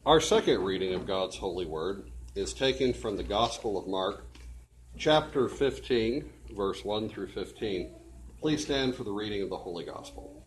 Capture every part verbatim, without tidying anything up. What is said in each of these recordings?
Our second reading of God's holy word is taken from the Gospel of Mark, chapter fifteen, verse one through fifteen. Please stand for the reading of the Holy Gospel.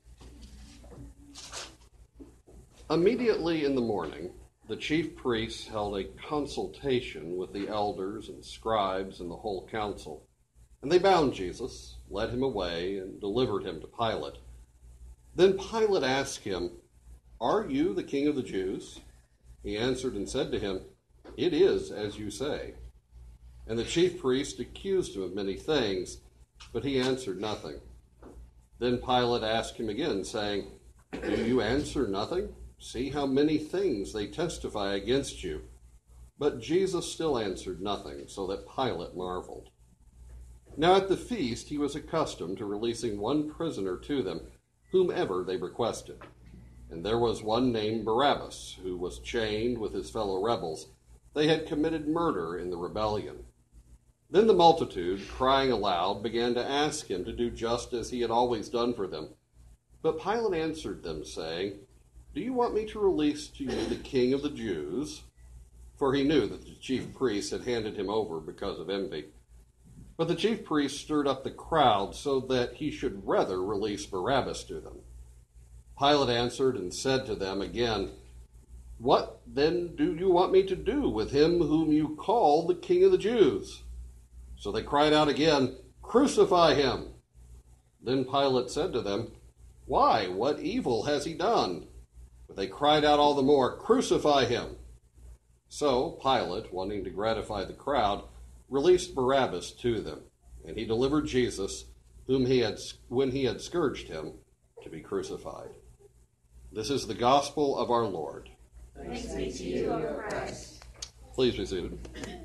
Immediately in the morning, the chief priests held a consultation with the elders and scribes and the whole council. And they bound Jesus, led him away, and delivered him to Pilate. Then Pilate asked him, "Are you the king of the Jews?" He answered and said to him, "It is as you say." And the chief priests accused him of many things, but he answered nothing. Then Pilate asked him again, saying, "Do you answer nothing? See how many things they testify against you." But Jesus still answered nothing, so that Pilate marveled. Now at the feast he was accustomed to releasing one prisoner to them, whomever they requested. And there was one named Barabbas, who was chained with his fellow rebels. They had committed murder in the rebellion. Then the multitude, crying aloud, began to ask him to do just as he had always done for them. But Pilate answered them, saying, "Do you want me to release to you the king of the Jews?" For he knew that the chief priests had handed him over because of envy. But the chief priests stirred up the crowd so that he should rather release Barabbas to them. Pilate answered and said to them again, "What then do you want me to do with him whom you call the king of the Jews?" So they cried out again, "Crucify him!" Then Pilate said to them, "Why? What evil has he done?" But they cried out all the more, "Crucify him!" So Pilate, wanting to gratify the crowd, released Barabbas to them, and he delivered Jesus, whom he had, when he had scourged him, to be crucified. This is the gospel of our Lord. Thanks be to you, O Christ. Please be seated.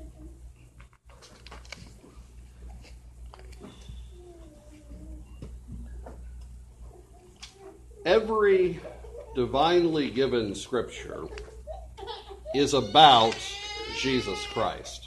Every divinely given scripture is about Jesus Christ.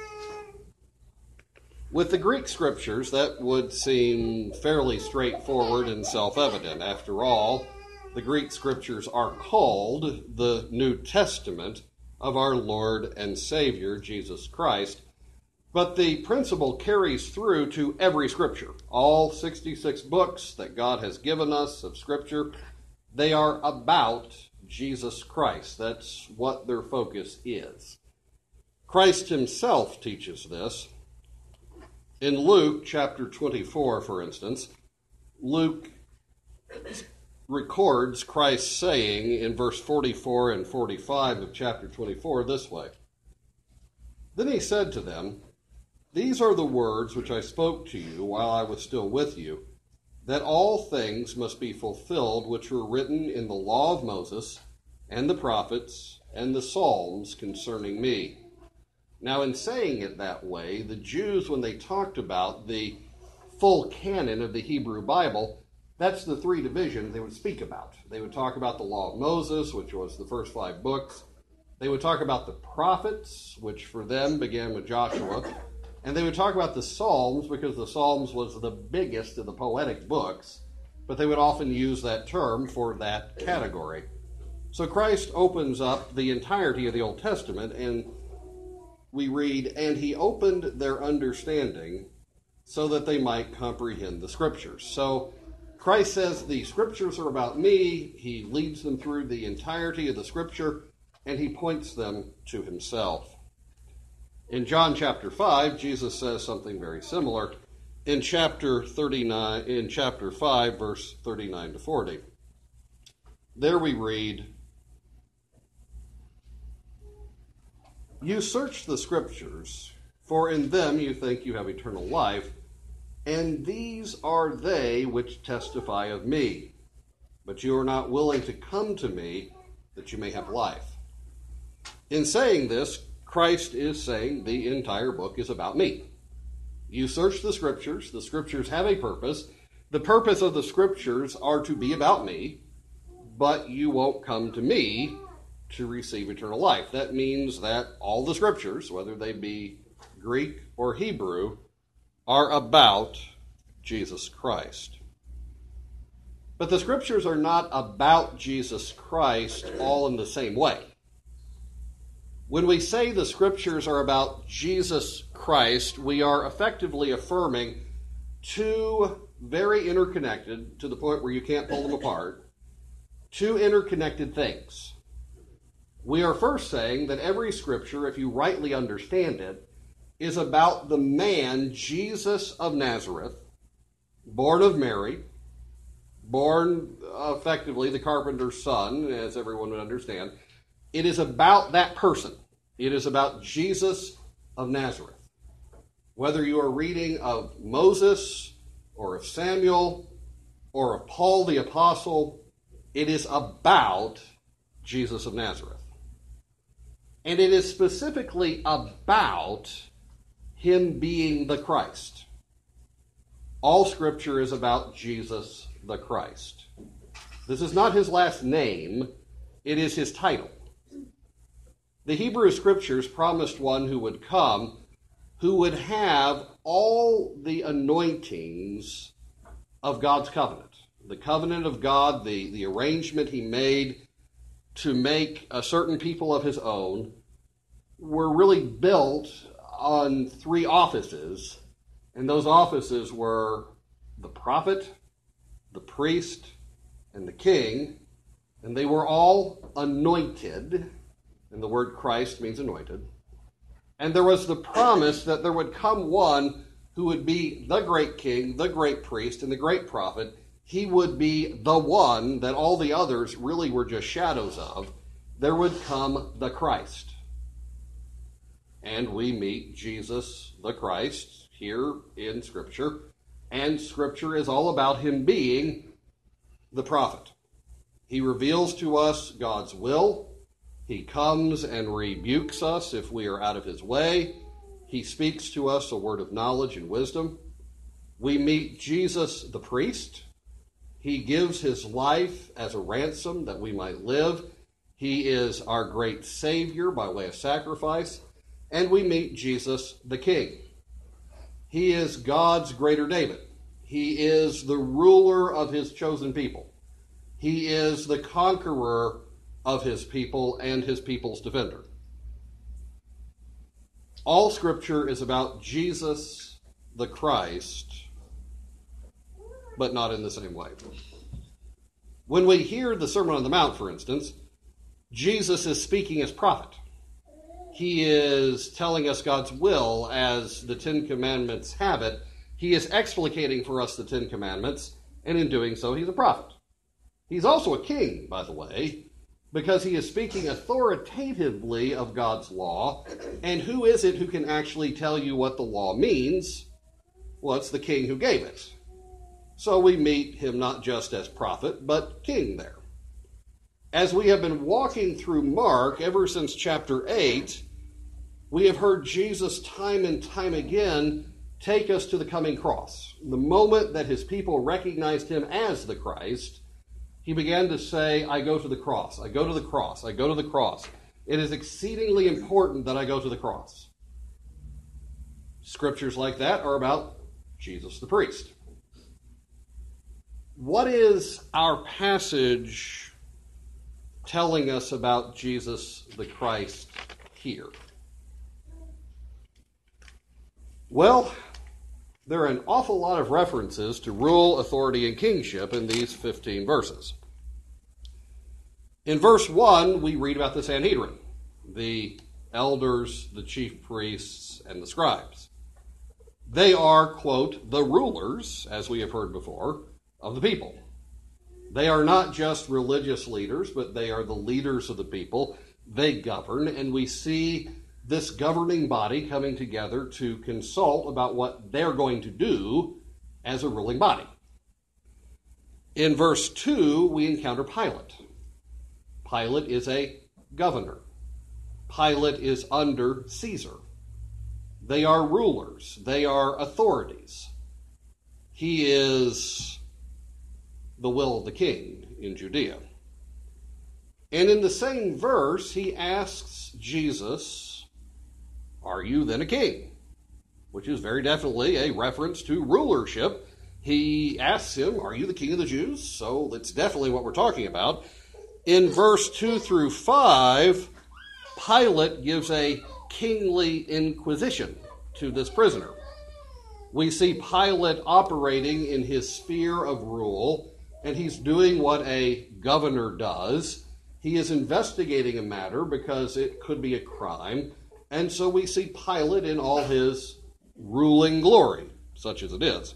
With the Greek scriptures, that would seem fairly straightforward and self-evident. After all, the Greek scriptures are called the New Testament of our Lord and Savior, Jesus Christ. But the principle carries through to every scripture. All sixty-six books that God has given us of scripture, they are about Jesus Christ. That's what their focus is. Christ himself teaches this. In Luke chapter twenty-four, for instance, Luke records Christ saying in verse forty-four and forty-five of chapter twenty-four this way. Then he said to them, "These are the words which I spoke to you while I was still with you, that all things must be fulfilled which were written in the law of Moses and the prophets and the Psalms concerning me." Now, in saying it that way, the Jews, when they talked about the full canon of the Hebrew Bible, that's the three divisions they would speak about. They would talk about the law of Moses, which was the first five books. They would talk about the prophets, which for them began with Joshua. And they would talk about the Psalms, because the Psalms was the biggest of the poetic books, but they would often use that term for that category. So Christ opens up the entirety of the Old Testament, and we read, "And he opened their understanding so that they might comprehend the scriptures." So Christ says the scriptures are about me. He leads them through the entirety of the scripture, and he points them to himself. In John chapter five, Jesus says something very similar in chapter thirty-nine, in chapter five, verse thirty-nine to forty. There we read, "You search the scriptures, for in them you think you have eternal life, and these are they which testify of me. But you are not willing to come to me that you may have life." In saying this, Christ is saying the entire book is about me. You search the scriptures. The scriptures have a purpose. The purpose of the scriptures are to be about me, but you won't come to me to receive eternal life. That means that all the scriptures, whether they be Greek or Hebrew, are about Jesus Christ. But the scriptures are not about Jesus Christ all in the same way. When we say the Scriptures are about Jesus Christ, we are effectively affirming two very interconnected, to the point where you can't pull them apart, two interconnected things. We are first saying that every Scripture, if you rightly understand it, is about the man, Jesus of Nazareth, born of Mary, born effectively the carpenter's son, as everyone would understand. It is about that person. It is about Jesus of Nazareth. Whether you are reading of Moses or of Samuel or of Paul the Apostle, it is about Jesus of Nazareth. And it is specifically about him being the Christ. All Scripture is about Jesus the Christ. This is not his last name, it is his title. The Hebrew Scriptures promised one who would come, who would have all the anointings of God's covenant. The covenant of God, the, the arrangement he made to make a certain people of his own, were really built on three offices, and those offices were the prophet, the priest, and the king, and they were all anointed, and the word Christ means anointed. And there was the promise that there would come one who would be the great king, the great priest, and the great prophet. He would be the one that all the others really were just shadows of. There would come the Christ. And we meet Jesus the Christ here in Scripture. And Scripture is all about him being the prophet. He reveals to us God's will. He comes and rebukes us if we are out of his way. He speaks to us a word of knowledge and wisdom. We meet Jesus the priest. He gives his life as a ransom that we might live. He is our great Savior by way of sacrifice. And we meet Jesus the King. He is God's greater David. He is the ruler of his chosen people. He is the conqueror of his people and his people's defender. All Scripture is about Jesus the Christ, but not in the same way. When we hear the Sermon on the Mount, for instance, Jesus is speaking as prophet. He is telling us God's will as the Ten Commandments have it. He is explicating for us the Ten Commandments, and in doing so, he's a prophet. He's also a king, by the way, because he is speaking authoritatively of God's law. And who is it who can actually tell you what the law means? Well, it's the king who gave it. So we meet him not just as prophet, but king there. As we have been walking through Mark ever since chapter eight, we have heard Jesus time and time again take us to the coming cross. The moment that his people recognized him as the Christ, he began to say, I go to the cross, I go to the cross, I go to the cross. It is exceedingly important that I go to the cross. Scriptures like that are about Jesus the priest. What is our passage telling us about Jesus the Christ here? Well, there are an awful lot of references to rule, authority, and kingship in these fifteen verses. In verse one, we read about the Sanhedrin, the elders, the chief priests, and the scribes. They are, quote, the rulers, as we have heard before, of the people. They are not just religious leaders, but they are the leaders of the people. They govern, and we see this governing body coming together to consult about what they're going to do as a ruling body. In verse two, we encounter Pilate. Pilate is a governor. Pilate is under Caesar. They are rulers. They are authorities. He is the will of the king in Judea. And in the same verse, he asks Jesus, are you then a king? Which is very definitely a reference to rulership. He asks him, are you the king of the Jews? So that's definitely what we're talking about. In verse two through five, Pilate gives a kingly inquisition to this prisoner. We see Pilate operating in his sphere of rule, and he's doing what a governor does. He is investigating a matter because it could be a crime, and so we see Pilate in all his ruling glory, such as it is.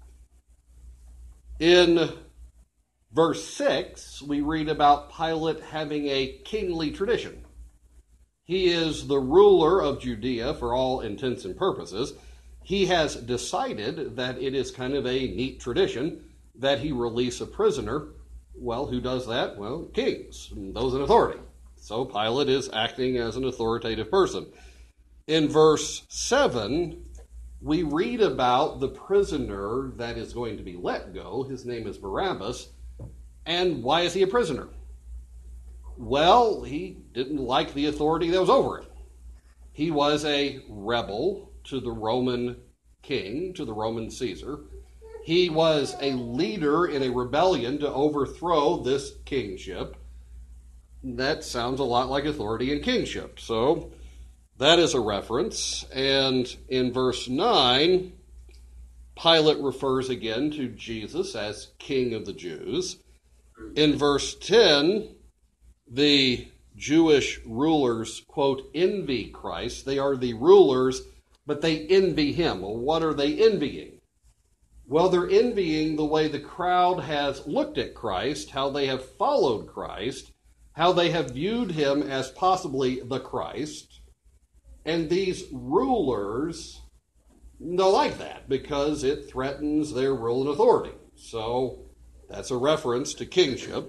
In verse six, we read about Pilate having a kingly tradition. He is the ruler of Judea for all intents and purposes. He has decided that it is kind of a neat tradition that he release a prisoner. Well, who does that? Well, kings, those in authority. So Pilate is acting as an authoritative person. In verse seven, we read about the prisoner that is going to be let go. His name is Barabbas. And why is he a prisoner? Well, he didn't like the authority that was over him. He was a rebel to the Roman king, to the Roman Caesar. He was a leader in a rebellion to overthrow this kingship. That sounds a lot like authority and kingship. So that is a reference. And in verse nine, Pilate refers again to Jesus as King of the Jews. In verse ten, the Jewish rulers, quote, envy Christ. They are the rulers, but they envy him. Well, what are they envying? Well, they're envying the way the crowd has looked at Christ, how they have followed Christ, how they have viewed him as possibly the Christ. And these rulers don't like that because it threatens their rule and authority. So that's a reference to kingship.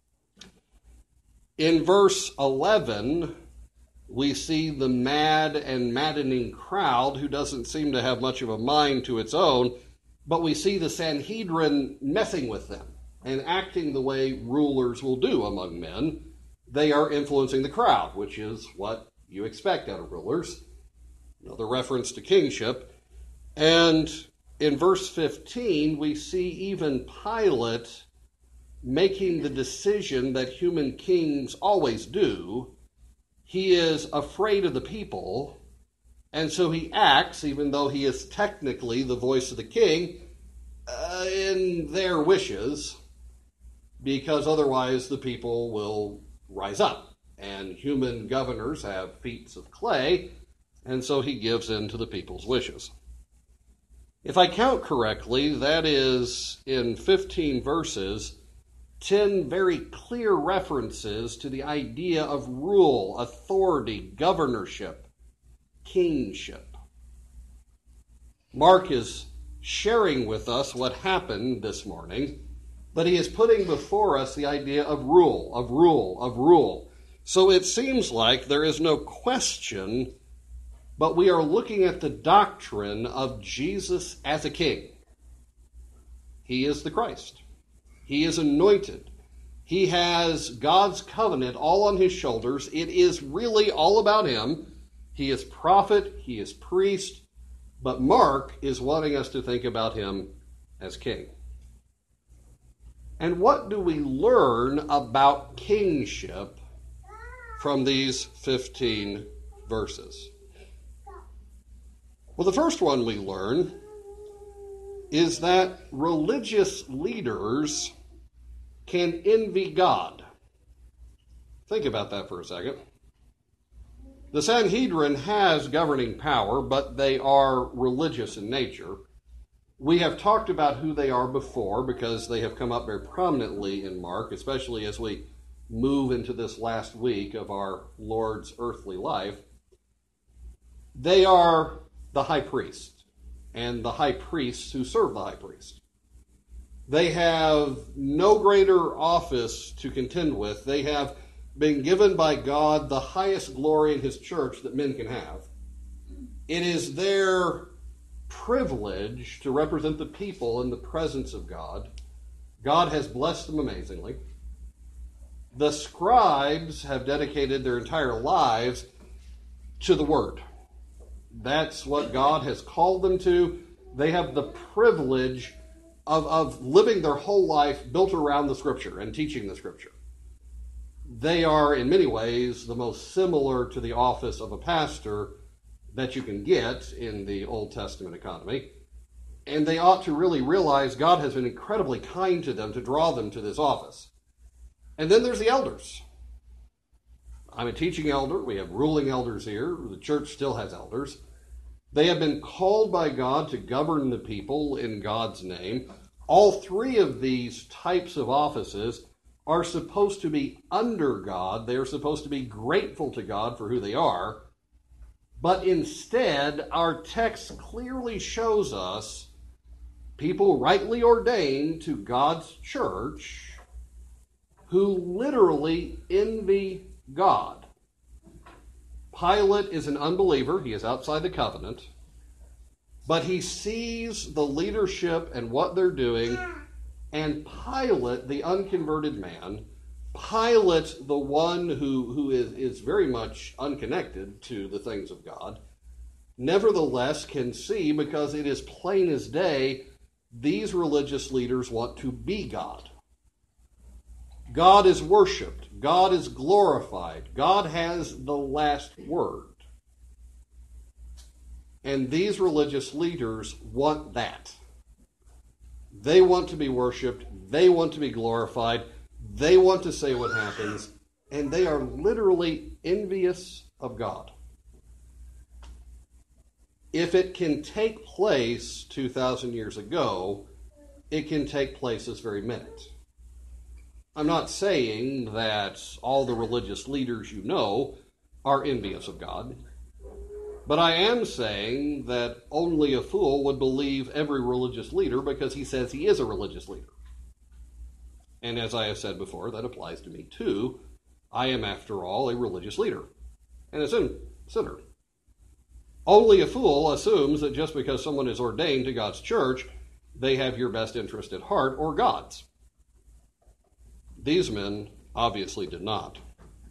In verse eleven, we see the mad and maddening crowd who doesn't seem to have much of a mind to its own, but we see the Sanhedrin messing with them and acting the way rulers will do among men. They are influencing the crowd, which is what you expect out of rulers. Another reference to kingship. And in verse fifteen, we see even Pilate making the decision that human kings always do. He is afraid of the people, and so he acts, even though he is technically the voice of the king, uh, in their wishes, because otherwise the people will rise up. And human governors have feet of clay, and so he gives in to the people's wishes. If I count correctly, that is, in fifteen verses, ten very clear references to the idea of rule, authority, governorship, kingship. Mark is sharing with us what happened this morning, but he is putting before us the idea of rule, of rule, of rule. So it seems like there is no question, but we are looking at the doctrine of Jesus as a king. He is the Christ. He is anointed. He has God's covenant all on his shoulders. It is really all about him. He is prophet. He is priest. But Mark is wanting us to think about him as king. And what do we learn about kingship from these fifteen verses? Well, the first one we learn is that religious leaders can envy God. Think about that for a second. The Sanhedrin has governing power, but they are religious in nature. We have talked about who they are before because they have come up very prominently in Mark, especially as we move into this last week of our Lord's earthly life. They are the high priest and the high priests who serve the high priest. They have no greater office to contend with. They have been given by God the highest glory in his church that men can have. It is their privilege to represent the people in the presence of God. God has blessed them amazingly. The scribes have dedicated their entire lives to the Word. That's what God has called them to. They have the privilege of, of living their whole life built around the Scripture and teaching the Scripture. They are, in many ways, the most similar to the office of a pastor that you can get in the Old Testament economy. And they ought to really realize God has been incredibly kind to them to draw them to this office. And then there's the elders. I'm a teaching elder. We have ruling elders here. The church still has elders. They have been called by God to govern the people in God's name. All three of these types of offices are supposed to be under God. They are supposed to be grateful to God for who they are. But instead, our text clearly shows us people rightly ordained to God's church who literally envy God. Pilate is an unbeliever. He is outside the covenant. But he sees the leadership and what they're doing, and Pilate, the unconverted man, Pilate, the one who, who is, is very much unconnected to the things of God, nevertheless can see, because it is plain as day, these religious leaders want to be God. God is worshipped. God is glorified. God has the last word. And these religious leaders want that. They want to be worshipped. They want to be glorified. They want to say what happens. And they are literally envious of God. If it can take place two thousand years ago, it can take place this very minute. I'm not saying that all the religious leaders you know are envious of God. But I am saying that only a fool would believe every religious leader because he says he is a religious leader. And as I have said before, that applies to me too. I am, after all, a religious leader and a sin- sinner. Only a fool assumes that just because someone is ordained to God's church, they have your best interest at heart or God's. These men obviously did not.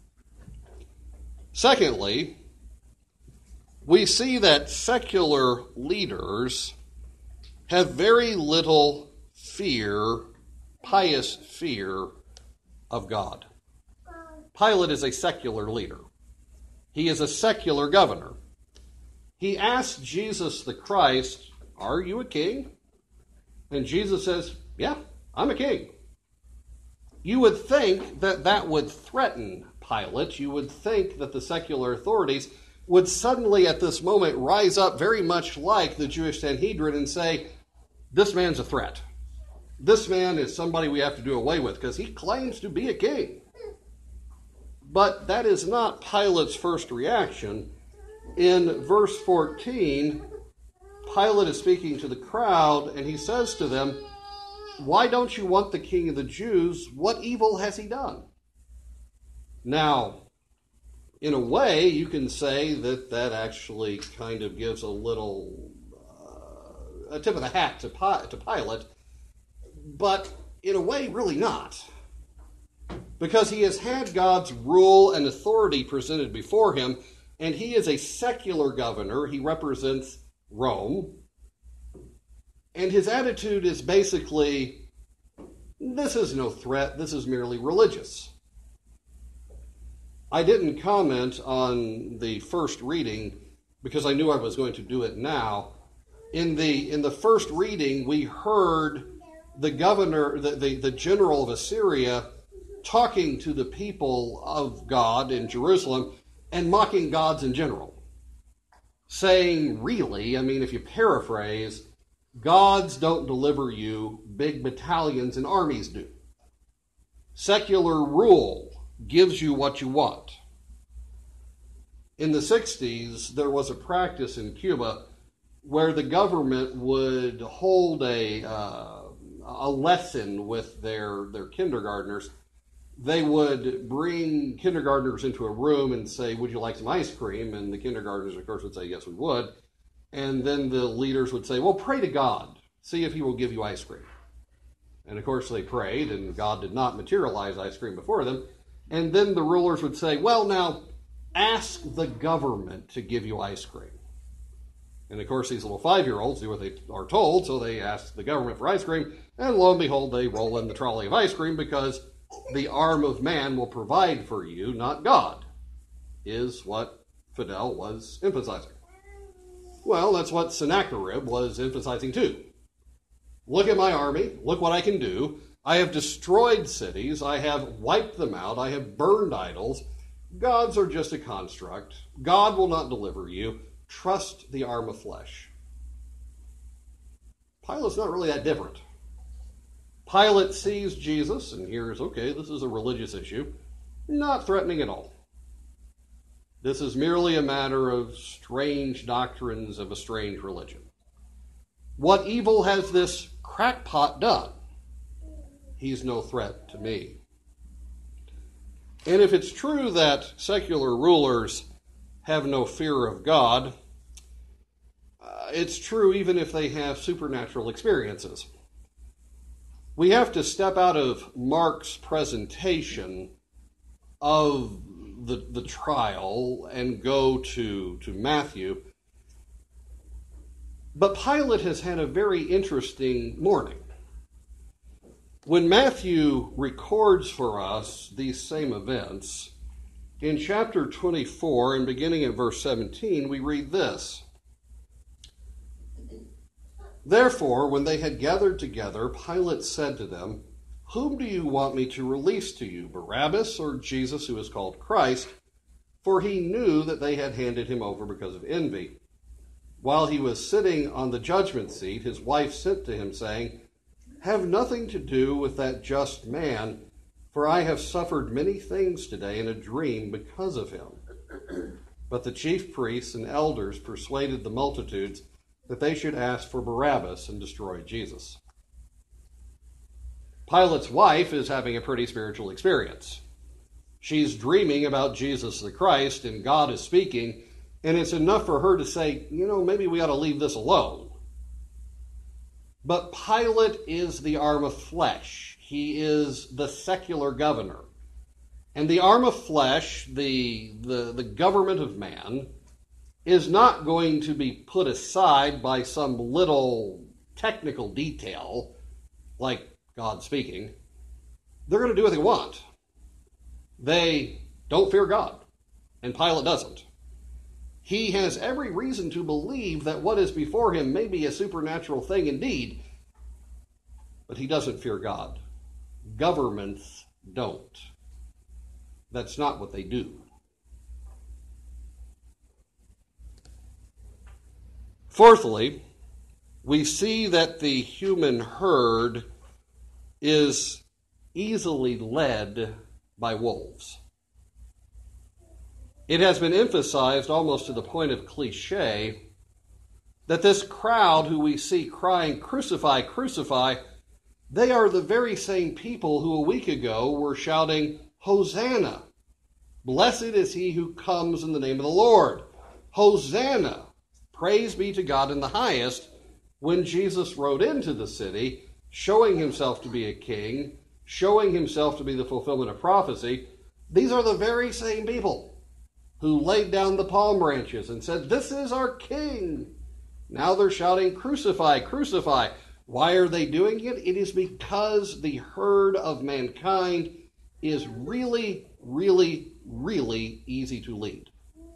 Secondly, we see that secular leaders have very little fear, pious fear of God. Pilate is a secular leader. He is a secular governor. He asked Jesus the Christ, "Are you a king?" And Jesus says, "Yeah, I'm a king." You would think that that would threaten Pilate. You would think that the secular authorities would suddenly at this moment rise up very much like the Jewish Sanhedrin and say, this man's a threat. This man is somebody we have to do away with because he claims to be a king. But that is not Pilate's first reaction. In verse fourteen, Pilate is speaking to the crowd and he says to them, "Why don't you want the king of the Jews? What evil has he done?" Now, in a way, you can say that that actually kind of gives a little, uh, a tip of the hat to, to Pilate, but in a way, really not. Because he has had God's rule and authority presented before him, and he is a secular governor. He represents Rome. And his attitude is basically, this is no threat, this is merely religious. I didn't comment on the first reading because I knew I was going to do it now. In the in the first reading, we heard the governor, the, the, the general of Assyria, talking to the people of God in Jerusalem and mocking gods in general. Saying, really, I mean, if you paraphrase, gods don't deliver you, big battalions and armies do. Secular rule gives you what you want. In the sixties, there was a practice in Cuba where the government would hold a uh, a lesson with their, their kindergartners. They would bring kindergartners into a room and say, "Would you like some ice cream?" And the kindergartners, of course, would say, "Yes, we would." And then the leaders would say, "Well, pray to God. See if he will give you ice cream." And of course, they prayed, and God did not materialize ice cream before them. And then the rulers would say, "Well, now, ask the government to give you ice cream." And of course, these little five-year-olds do what they are told, so they ask the government for ice cream, and lo and behold, they roll in the trolley of ice cream because the arm of man will provide for you, not God, is what Fidel was emphasizing. Well, that's what Sennacherib was emphasizing too. Look at my army. Look what I can do. I have destroyed cities. I have wiped them out. I have burned idols. Gods are just a construct. God will not deliver you. Trust the arm of flesh. Pilate's not really that different. Pilate sees Jesus and hears, okay, this is a religious issue. Not threatening at all. This is merely a matter of strange doctrines of a strange religion. What evil has this crackpot done? He's no threat to me. And if it's true that secular rulers have no fear of God, uh, it's true even if they have supernatural experiences. We have to step out of Mark's presentation of the, the trial and go to, to Matthew. But Pilate has had a very interesting morning. When Matthew records for us these same events, in chapter twenty-four and beginning at verse seventeen, we read this. Therefore, when they had gathered together, Pilate said to them, "Whom do you want me to release to you, Barabbas or Jesus who is called Christ?" For he knew that they had handed him over because of envy. While he was sitting on the judgment seat, his wife sent to him, saying, "Have nothing to do with that just man, for I have suffered many things today in a dream because of him." But the chief priests and elders persuaded the multitudes that they should ask for Barabbas and destroy Jesus. Pilate's wife is having a pretty spiritual experience. She's dreaming about Jesus the Christ, and God is speaking, and it's enough for her to say, you know, maybe we ought to leave this alone. But Pilate is the arm of flesh. He is the secular governor. And the arm of flesh, the, the, the government of man, is not going to be put aside by some little technical detail, like God speaking. They're going to do what they want. They don't fear God, and Pilate doesn't. He has every reason to believe that what is before him may be a supernatural thing indeed, but he doesn't fear God. Governments don't. That's not what they do. Fourthly, we see that the human herd is easily led by wolves. It has been emphasized almost to the point of cliche that this crowd who we see crying, "Crucify, crucify," they are the very same people who a week ago were shouting, "Hosanna! Blessed is he who comes in the name of the Lord. Hosanna! Praise be to God in the highest," when Jesus rode into the city, showing himself to be a king, showing himself to be the fulfillment of prophecy. These are the very same people who laid down the palm branches and said, "This is our king." Now they're shouting, "Crucify, crucify." Why are they doing it? It is because the herd of mankind is really, really, really easy to lead.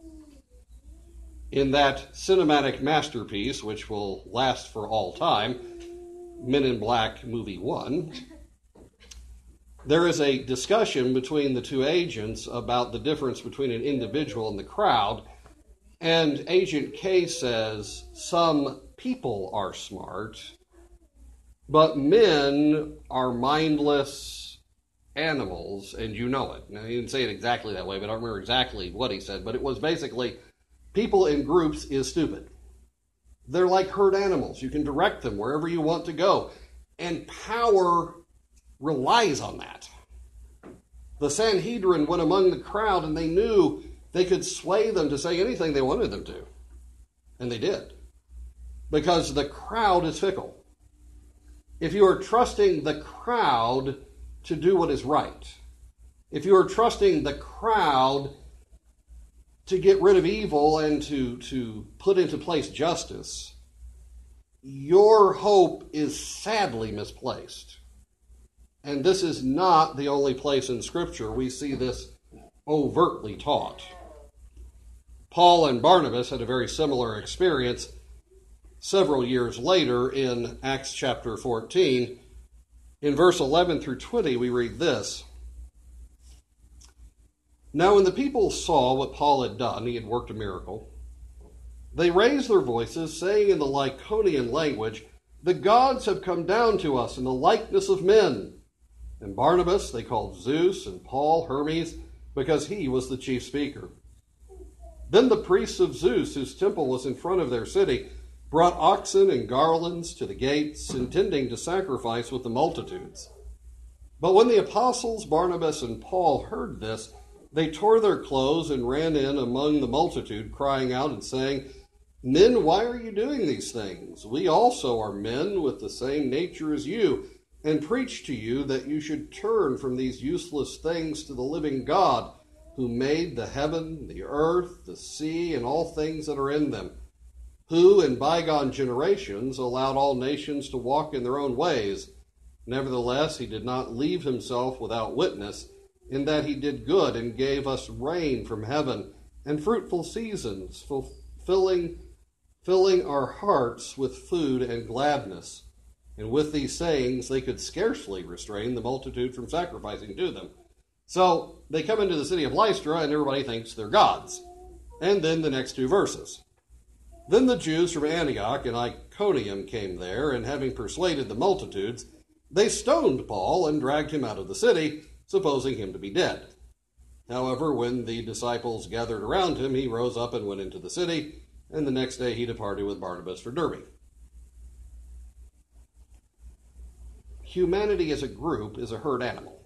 In that cinematic masterpiece, which will last for all time, Men in Black Movie one, there is a discussion between the two agents about the difference between an individual and the crowd, and Agent K says, "Some people are smart, but men are mindless animals, and you know it." Now, he didn't say it exactly that way, but I don't remember exactly what he said, but it was basically, people in groups is stupid. They're like herd animals. You can direct them wherever you want to go, and power relies on that. The Sanhedrin went among the crowd, and they knew they could sway them to say anything they wanted them to. And they did. Because the crowd is fickle. If you are trusting the crowd to do what is right, if you are trusting the crowd to get rid of evil and to, to put into place justice, your hope is sadly misplaced. And this is not the only place in Scripture we see this overtly taught. Paul and Barnabas had a very similar experience several years later in Acts chapter fourteen. In verse eleven through twenty, we read this. Now when the people saw what Paul had done, he had worked a miracle, they raised their voices, saying in the Lycaonian language, "The gods have come down to us in the likeness of men." And Barnabas they called Zeus, and Paul Hermes, because he was the chief speaker. Then the priests of Zeus, whose temple was in front of their city, brought oxen and garlands to the gates, intending to sacrifice with the multitudes. But when the apostles Barnabas and Paul heard this, they tore their clothes and ran in among the multitude, crying out and saying, "Men, why are you doing these things? We also are men with the same nature as you, and preach to you that you should turn from these useless things to the living God, who made the heaven, the earth, the sea, and all things that are in them, who in bygone generations allowed all nations to walk in their own ways. Nevertheless, he did not leave himself without witness, in that he did good and gave us rain from heaven and fruitful seasons, fulfilling filling our hearts with food and gladness." And with these sayings, they could scarcely restrain the multitude from sacrificing to them. So they come into the city of Lystra, and everybody thinks they're gods. And then the next two verses. Then the Jews from Antioch and Iconium came there, and having persuaded the multitudes, they stoned Paul and dragged him out of the city, supposing him to be dead. However, when the disciples gathered around him, he rose up and went into the city, and the next day he departed with Barnabas for Derbe. Humanity as a group is a herd animal.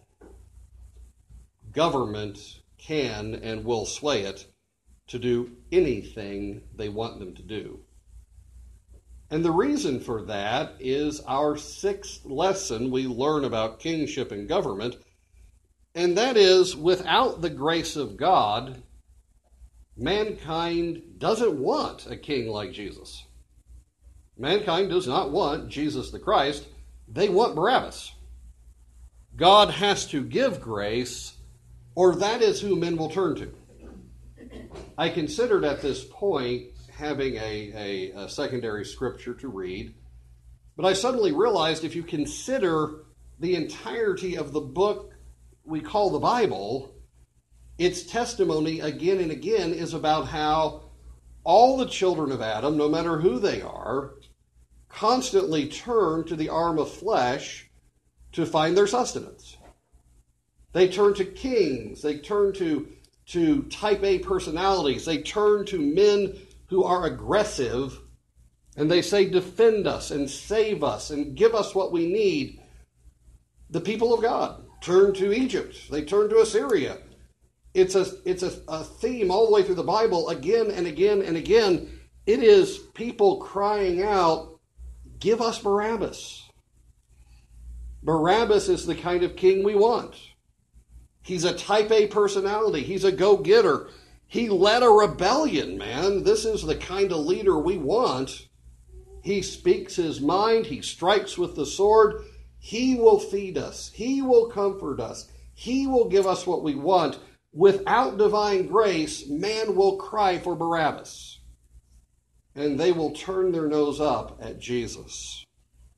Government can and will sway it to do anything they want them to do. And the reason for that is our sixth lesson we learn about kingship and government, and that is, without the grace of God, mankind doesn't want a king like Jesus. Mankind does not want Jesus the Christ. They want Barabbas. God has to give grace, or that is who men will turn to. I considered at this point having a, a, a secondary scripture to read, but I suddenly realized if you consider the entirety of the book we call the Bible, its testimony again and again is about how all the children of Adam, no matter who they are, constantly turn to the arm of flesh to find their sustenance. They turn to kings. They turn to, to type A personalities. They turn to men who are aggressive, and they say, defend us and save us and give us what we need. The people of God turn to Egypt. They turn to Assyria. It's a, it's a, a theme all the way through the Bible, again and again and again. It is people crying out, give us Barabbas. Barabbas is the kind of king we want. He's a type A personality. He's a go-getter. He led a rebellion, man. This is the kind of leader we want. He speaks his mind. He strikes with the sword. He will feed us. He will comfort us. He will give us what we want. Without divine grace, man will cry for Barabbas. And they will turn their nose up at Jesus.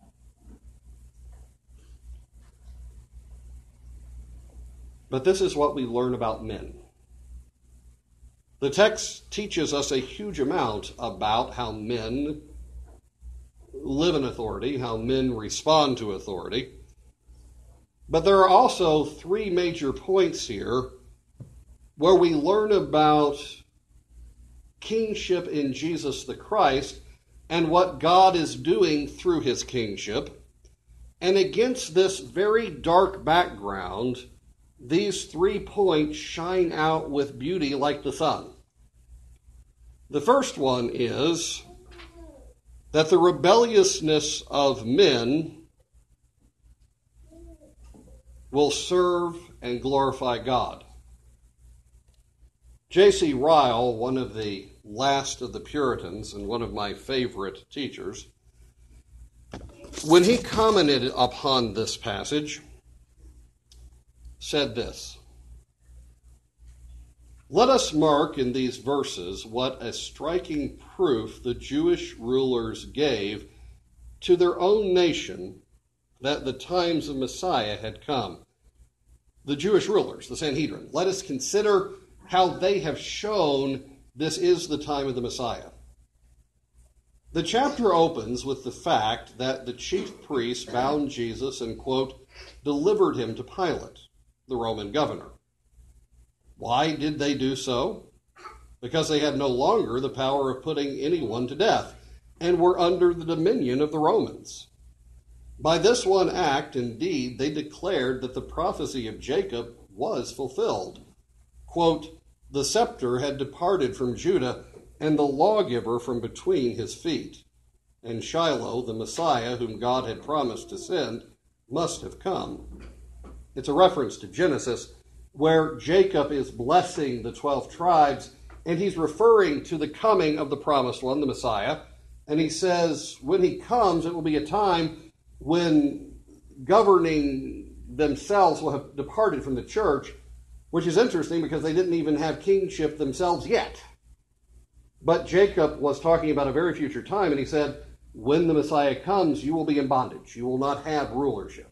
But this is what we learn about men. The text teaches us a huge amount about how men live in authority, how men respond to authority. But there are also three major points here where we learn about kingship in Jesus the Christ and what God is doing through his kingship. And against this very dark background, these three points shine out with beauty like the sun. The first one is that the rebelliousness of men will serve and glorify God. J C Ryle, one of the last of the Puritans and one of my favorite teachers, when he commented upon this passage, said this: "Let us mark in these verses what a striking proof the Jewish rulers gave to their own nation that the times of Messiah had come." The Jewish rulers, the Sanhedrin. Let us consider how they have shown this is the time of the Messiah. The chapter opens with the fact that the chief priests bound Jesus and, quote, delivered him to Pilate, the Roman governor. Why did they do so? Because they had no longer the power of putting anyone to death and were under the dominion of the Romans. By this one act, indeed, they declared that the prophecy of Jacob was fulfilled. Quote, the scepter had departed from Judah, and the lawgiver from between his feet. And Shiloh, the Messiah whom God had promised to send, must have come. It's a reference to Genesis, where Jacob is blessing the twelve tribes, and he's referring to the coming of the promised one, the Messiah. And he says, when he comes, it will be a time when governing themselves will have departed from the church, which is interesting because they didn't even have kingship themselves yet. But Jacob was talking about a very future time, and he said, when the Messiah comes, you will be in bondage. You will not have rulership.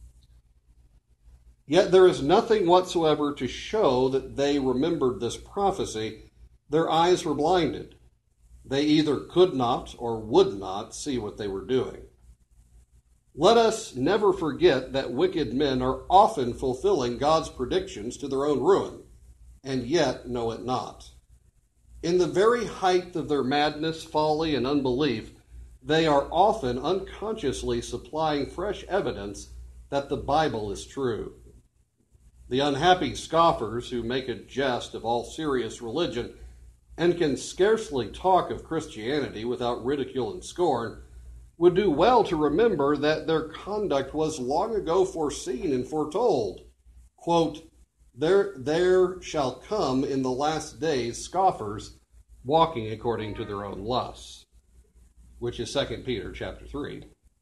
Yet there is nothing whatsoever to show that they remembered this prophecy. Their eyes were blinded. They either could not or would not see what they were doing. Let us never forget that wicked men are often fulfilling God's predictions to their own ruin, and yet know it not. In the very height of their madness, folly, and unbelief, they are often unconsciously supplying fresh evidence that the Bible is true. The unhappy scoffers who make a jest of all serious religion and can scarcely talk of Christianity without ridicule and scorn would do well to remember that their conduct was long ago foreseen and foretold. Quote, There, there shall come in the last days scoffers walking according to their own lusts, which is Second Peter chapter three.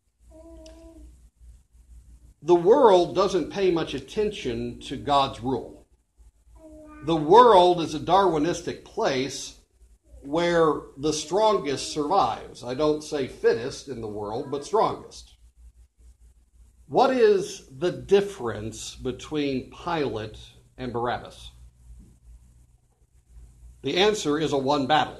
The world doesn't pay much attention to God's rule. The world is a Darwinistic place where the strongest survives. I don't say fittest in the world, but strongest. What is the difference between Pilate and Barabbas? The answer is a one battle.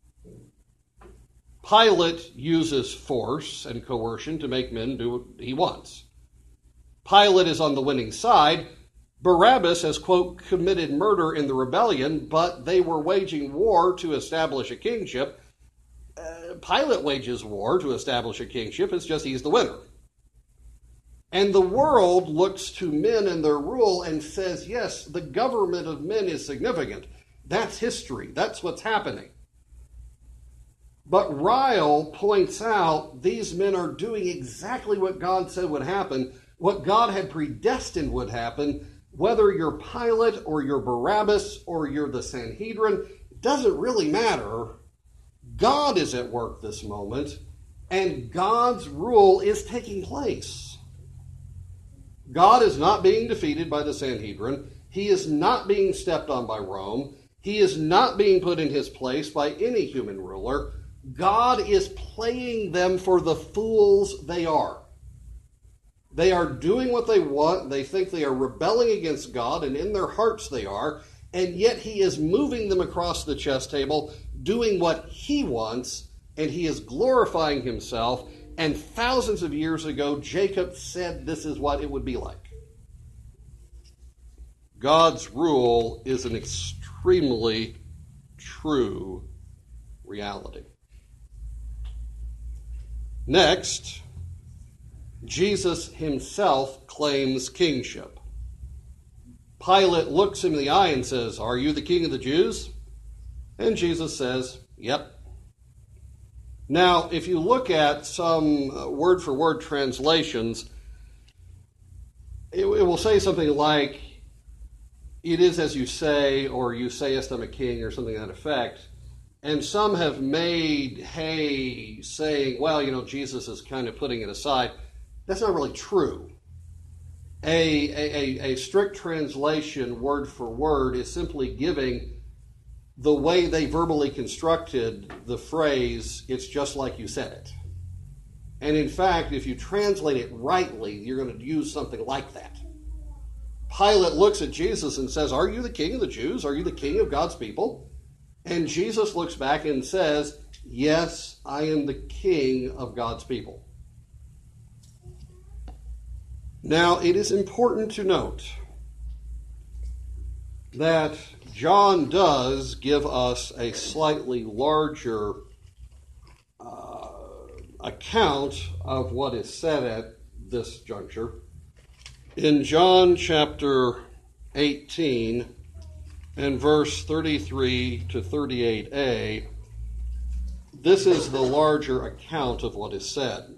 Pilate uses force and coercion to make men do what he wants. Pilate is on the winning side. Barabbas has, quote, committed murder in the rebellion, but they were waging war to establish a kingship. Uh, Pilate wages war to establish a kingship. It's just he's the winner. And the world looks to men and their rule and says, yes, the government of men is significant. That's history. That's what's happening. But Ryle points out these men are doing exactly what God said would happen, what God had predestined would happen. Whether you're Pilate or you're Barabbas or you're the Sanhedrin, it doesn't really matter. God is at work this moment, and God's rule is taking place. God is not being defeated by the Sanhedrin. He is not being stepped on by Rome. He is not being put in his place by any human ruler. God is playing them for the fools they are. They are doing what they want. They think they are rebelling against God, and in their hearts they are. And yet he is moving them across the chess table, doing what he wants, and he is glorifying himself. And thousands of years ago, Jacob said this is what it would be like. God's rule is an extremely true reality. Next, Jesus himself claims kingship. Pilate looks him in the eye and says, "Are you the king of the Jews?" And Jesus says, "Yep." Now, if you look at some word-for-word translations, it, it will say something like, "It is as you say," or "You sayest I'm a king," or something to that effect. And some have made hay saying, well, you know, Jesus is kind of putting it aside. That's not really true. A, a, a strict translation, word for word, is simply giving the way they verbally constructed the phrase, it's just like you said it. And in fact, if you translate it rightly, you're going to use something like that. Pilate looks at Jesus and says, "Are you the king of the Jews? Are you the king of God's people?" And Jesus looks back and says, "Yes, I am the king of God's people." Now, it is important to note that John does give us a slightly larger uh, account of what is said at this juncture. In John chapter eighteen and verse thirty-three to thirty-eight a, this is the larger account of what is said.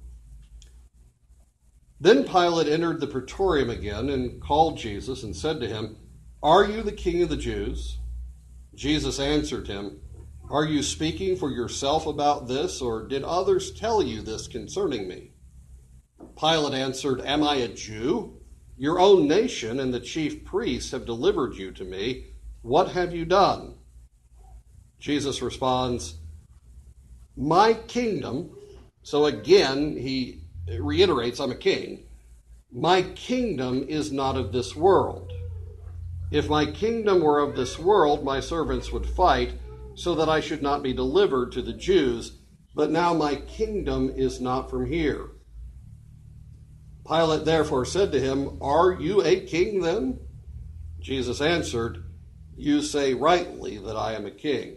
Then Pilate entered the praetorium again and called Jesus and said to him, "Are you the king of the Jews?" Jesus answered him, "Are you speaking for yourself about this, or did others tell you this concerning me?" Pilate answered, "Am I a Jew? Your own nation and the chief priests have delivered you to me. What have you done?" Jesus responds, "My kingdom," so again he reiterates, "I'm a king. My kingdom is not of this world. If my kingdom were of this world, my servants would fight so that I should not be delivered to the Jews. But now my kingdom is not from here." Pilate therefore said to him, "Are you a king then?" Jesus answered, "You say rightly that I am a king."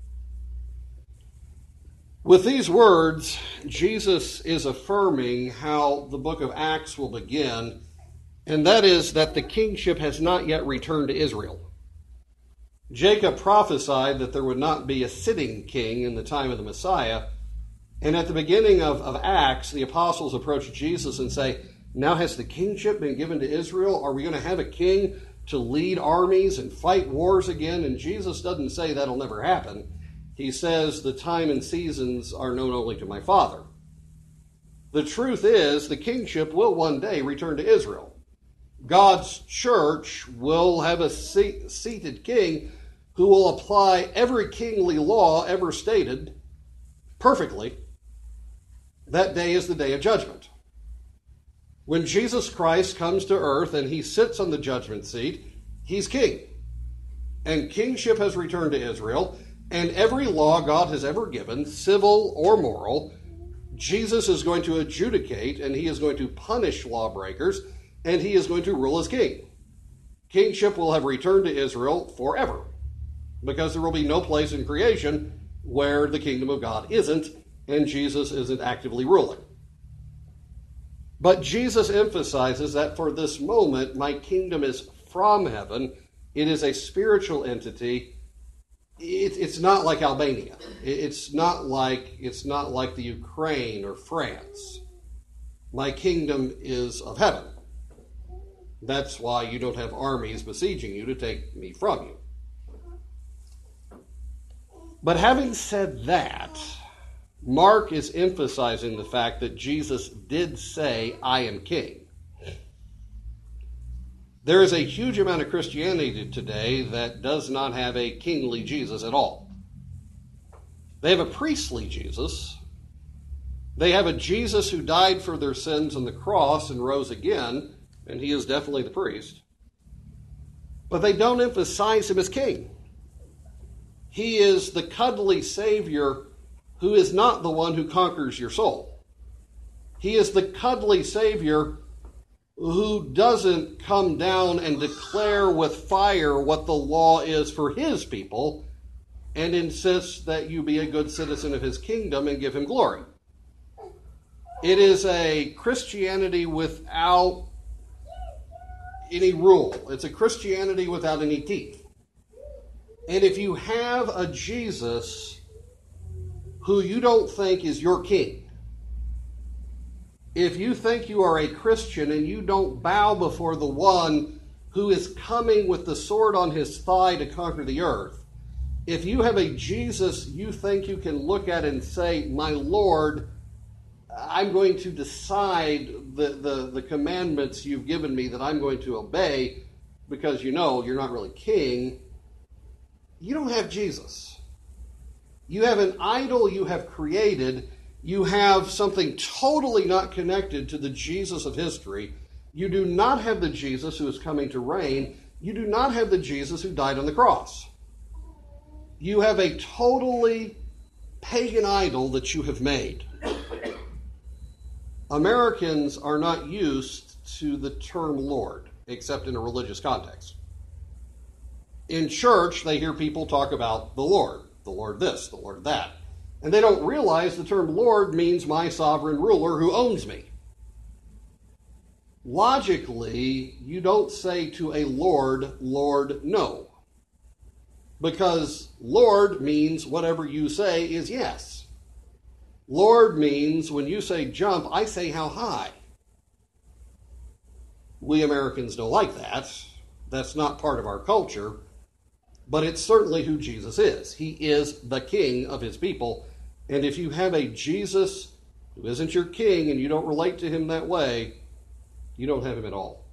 With these words, Jesus is affirming how the book of Acts will begin, and that is that the kingship has not yet returned to Israel. Jacob prophesied that there would not be a sitting king in the time of the Messiah, and at the beginning of, of Acts, the apostles approach Jesus and say, "Now has the kingship been given to Israel? Are we going to have a king to lead armies and fight wars again?" And Jesus doesn't say that'll never happen. He says the time and seasons are known only to my Father. The truth is, the kingship will one day return to Israel. God's church will have a seated king who will apply every kingly law ever stated perfectly. That day is the day of judgment. When Jesus Christ comes to earth and he sits on the judgment seat, he's king. And kingship has returned to Israel. And every law God has ever given, civil or moral, Jesus is going to adjudicate, and he is going to punish lawbreakers, and he is going to rule as king. Kingship will have returned to Israel forever, because there will be no place in creation where the kingdom of God isn't, and Jesus isn't actively ruling. But Jesus emphasizes that for this moment, my kingdom is from heaven. It is a spiritual entity. It's not like Albania. It's not like it's not like the Ukraine or France. My kingdom is of heaven. That's why you don't have armies besieging you to take me from you. But having said that, Mark is emphasizing the fact that Jesus did say, "I am king." There is a huge amount of Christianity today that does not have a kingly Jesus at all. They have a priestly Jesus. They have a Jesus who died for their sins on the cross and rose again, and he is definitely the priest. But they don't emphasize him as king. He is the cuddly Savior who is not the one who conquers your soul. He is the cuddly Savior who doesn't come down and declare with fire what the law is for his people and insists that you be a good citizen of his kingdom and give him glory. It is a Christianity without any rule. It's a Christianity without any teeth. And if you have a Jesus who you don't think is your king, if you think you are a Christian and you don't bow before the one who is coming with the sword on his thigh to conquer the earth, if you have a Jesus you think you can look at and say, "My Lord, I'm going to decide the, the, the commandments you've given me that I'm going to obey because you know you're not really king, you don't have Jesus. You have an idol you have created. You have something totally not connected to the Jesus of history. You do not have the Jesus who is coming to reign. You do not have the Jesus who died on the cross. You have a totally pagan idol that you have made. Americans are not used to the term Lord, except in a religious context. In church, they hear people talk about the Lord, the Lord this, the Lord that. And they don't realize the term Lord means my sovereign ruler who owns me. Logically, you don't say to a Lord, Lord, no. Because Lord means whatever you say is yes. Lord means when you say jump, I say how high. We Americans don't like that. That's not part of our culture. But it's certainly who Jesus is. He is the king of his people. And if you have a Jesus who isn't your king and you don't relate to him that way, you don't have him at all.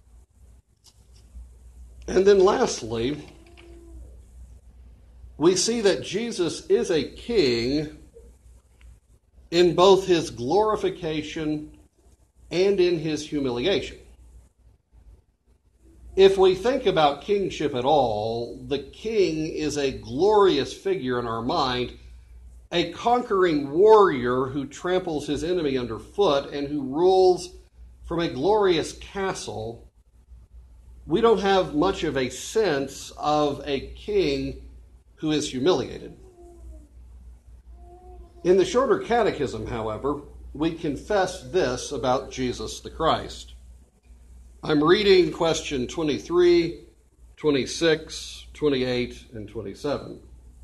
And then lastly, we see that Jesus is a king in both his glorification and in his humiliation. If we think about kingship at all, the king is a glorious figure in our mind, a conquering warrior who tramples his enemy underfoot and who rules from a glorious castle. We don't have much of a sense of a king who is humiliated. In the Shorter Catechism, however, we confess this about Jesus the Christ. I'm reading question twenty-three, twenty-six, twenty-eight, and twenty-seven.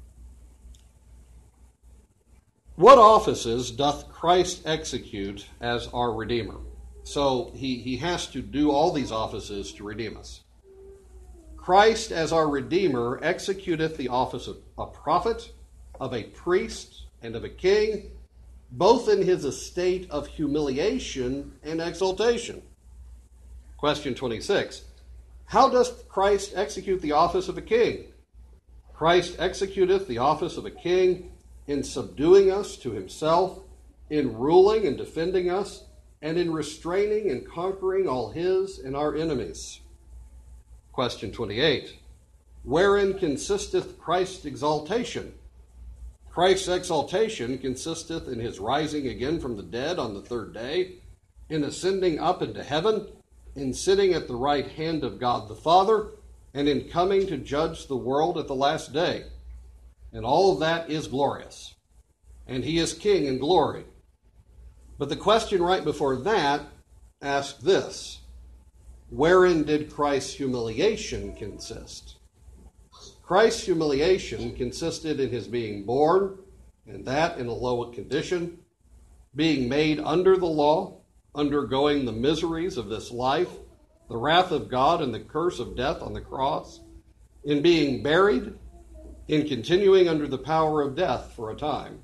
What offices doth Christ execute as our Redeemer? So he, he has to do all these offices to redeem us. Christ as our Redeemer executeth the office of a prophet, of a priest, and of a king, both in his estate of humiliation and exaltation. Question twenty-six. How doth Christ execute the office of a king? Christ executeth the office of a king in subduing us to himself, in ruling and defending us, and in restraining and conquering all his and our enemies. Question twenty-eight. Wherein consisteth Christ's exaltation? Christ's exaltation consisteth in his rising again from the dead on the third day, in ascending up into heaven, in sitting at the right hand of God the Father, and in coming to judge the world at the last day. And all of that is glorious. And he is king in glory. But the question right before that asks this: wherein did Christ's humiliation consist? Christ's humiliation consisted in his being born, and that in a low condition, being made under the law, undergoing the miseries of this life, the wrath of God and the curse of death on the cross, in being buried, in continuing under the power of death for a time.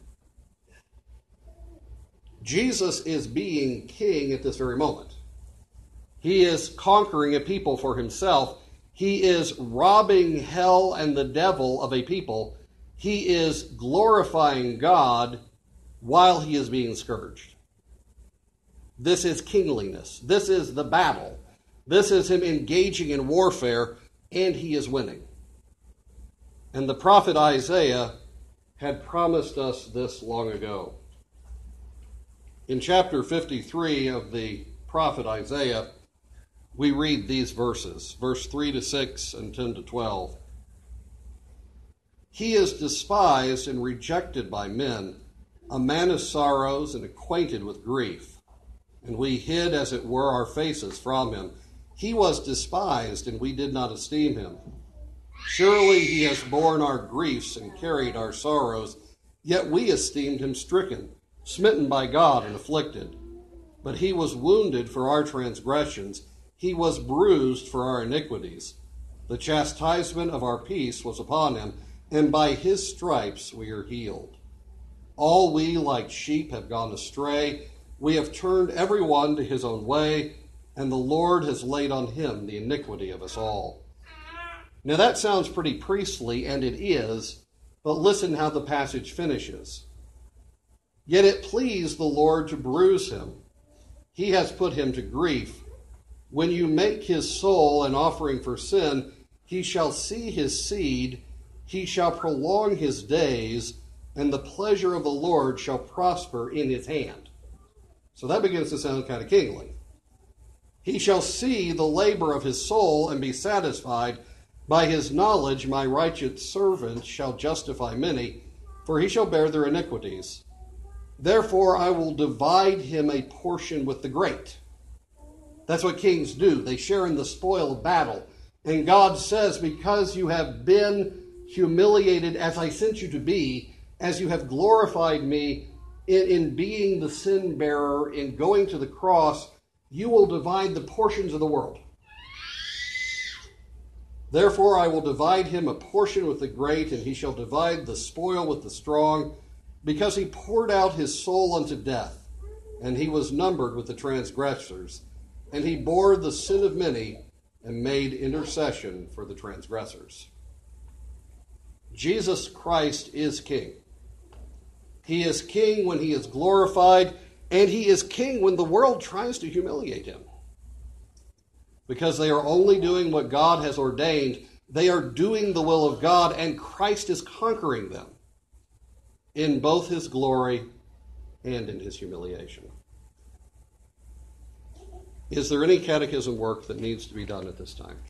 Jesus is being king at this very moment. He is conquering a people for himself. He is robbing hell and the devil of a people. He is glorifying God while he is being scourged. This is kingliness. This is the battle. This is him engaging in warfare, and he is winning. And the prophet Isaiah had promised us this long ago. In chapter fifty-three of the prophet Isaiah, we read these verses, verse three to six and ten to twelve. He is despised and rejected by men, a man of sorrows and acquainted with grief. And we hid, as it were, our faces from him. He was despised, and we did not esteem him. Surely he has borne our griefs and carried our sorrows, yet we esteemed him stricken, smitten by God and afflicted. But he was wounded for our transgressions, he was bruised for our iniquities. The chastisement of our peace was upon him, and by his stripes we are healed. All we like sheep have gone astray. We have turned every one to his own way, and the Lord has laid on him the iniquity of us all. Now that sounds pretty priestly, and it is, but listen how the passage finishes. Yet it pleased the Lord to bruise him. He has put him to grief. When you make his soul an offering for sin, he shall see his seed, he shall prolong his days, and the pleasure of the Lord shall prosper in his hand. So that begins to sound kind of kingly. He shall see the labor of his soul and be satisfied. By his knowledge my righteous servant shall justify many, for he shall bear their iniquities. Therefore I will divide him a portion with the great. That's what kings do. They share in the spoil of battle. And God says, because you have been humiliated as I sent you to be, as you have glorified me in, in being the sin bearer, in going to the cross, you will divide the portions of the world. Therefore I will divide him a portion with the great, and he shall divide the spoil with the strong, because he poured out his soul unto death, and he was numbered with the transgressors, and he bore the sin of many, and made intercession for the transgressors. Jesus Christ is King. He is King when he is glorified, and he is King when the world tries to humiliate him. Because they are only doing what God has ordained. They are doing the will of God, and Christ is conquering them in both his glory and in his humiliation. Is there any catechism work that needs to be done at this time?